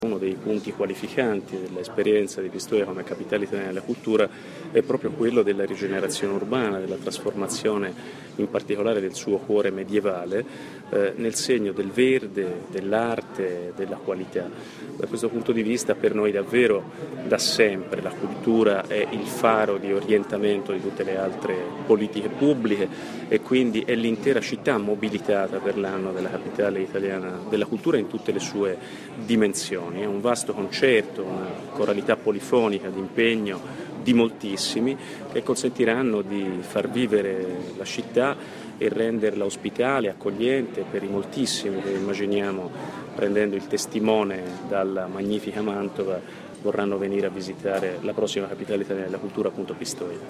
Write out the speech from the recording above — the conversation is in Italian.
Uno dei punti qualificanti dell'esperienza di Pistoia come capitale italiana della cultura è proprio quello della rigenerazione urbana, della trasformazione in particolare del suo cuore medievale nel segno del verde, dell'arte, della qualità. Da questo punto di vista per noi davvero da sempre la cultura è il faro di orientamento di tutte le altre politiche pubbliche e quindi è l'intera città mobilitata per l'anno della capitale italiana della cultura in tutte le sue dimensioni. È un vasto concerto, una coralità polifonica di impegno di moltissimi che consentiranno di far vivere la città e renderla ospitale, accogliente per i moltissimi che immaginiamo, prendendo il testimone dalla magnifica Mantova, vorranno venire a visitare la prossima capitale italiana della cultura, appunto Pistoia.